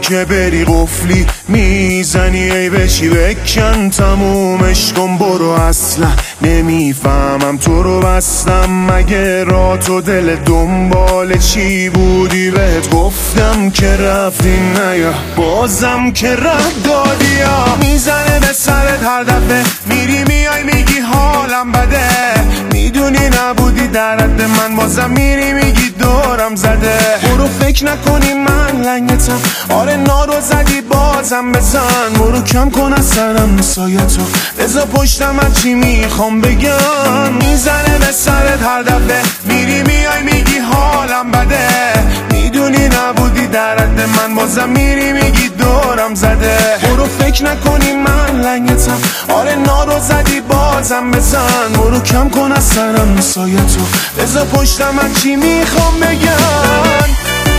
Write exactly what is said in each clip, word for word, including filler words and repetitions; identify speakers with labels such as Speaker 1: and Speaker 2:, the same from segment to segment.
Speaker 1: که بری قفلی میزنی ای بشی بکن تمومش کن برو. اصلا نمیفهمم تو رو بستم مگه را تو دل دنبال چی بودی؟ بهت گفتم که رفتی نیا بازم که رفت دادی یا میزنه به سرت هر دفعه میری میای میگی حالم بده، میدونی نبودی در حد من بازم میری میگی دورم زده. برو فکر نکنی من لنگتم، آره نارو زدی بازم بزن. برو کم کن از سرم سایتو بذار پشتم من چی میخوام بگم. میزنه به سرت هر دفعه میری میای میگی حالم بده، میدونی نبودی در حد من بازم میری میگی دورم زده. برو فکر نکنی من لنگتم، آره نارو زدی بازم بزن. برو کم کن از سرم سایتو بذار پشتم من چی میخوام بگم.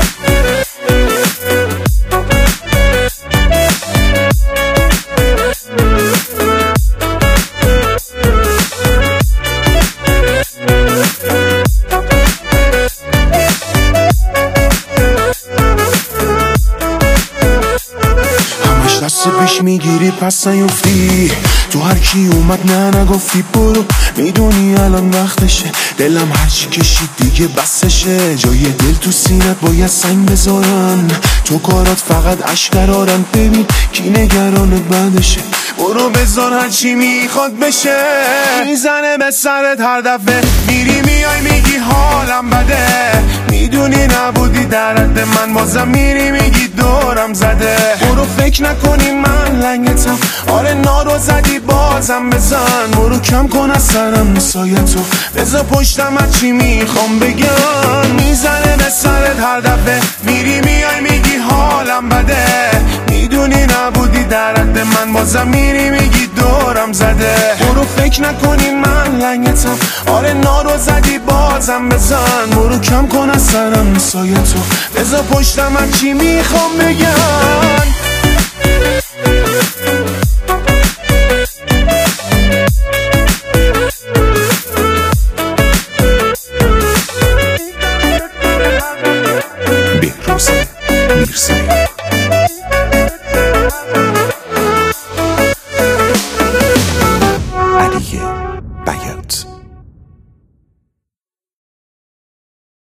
Speaker 1: دست پیش میگیری پس نیفتی، تو هر کی اومد نه نگفتی برو. میدونی الان وقتشه دلم هرچی کشید دیگه بسشه. جای دل تو سینت باید سنگ بذارن، تو کارات فقط عشق قرارن. ببین کی نگرانت بعدشه، برو بذار هرچی میخواد بشه. میزنه به سرت هر دفعه میری میای میگی حالم بده، میدونی نبودی در حد من بازم میری میگی دورم زده. برو فکر نکنی من لنگتم، آره نارو زدی بازم بزن. برو کم کن از سرم سایتو بذار پشتم من چی میخوام بگم. میزنه به سرت هر دفعه میری میای میگی حالم بده، میدونی نبودی در حد من بازم میری میگی دورم زده. برو فکر نکنی من لنگتم، آره نارو زدی بازم بزن. برو کم کن از سرم سایتو بذار پشتم من چی میخوام بگم.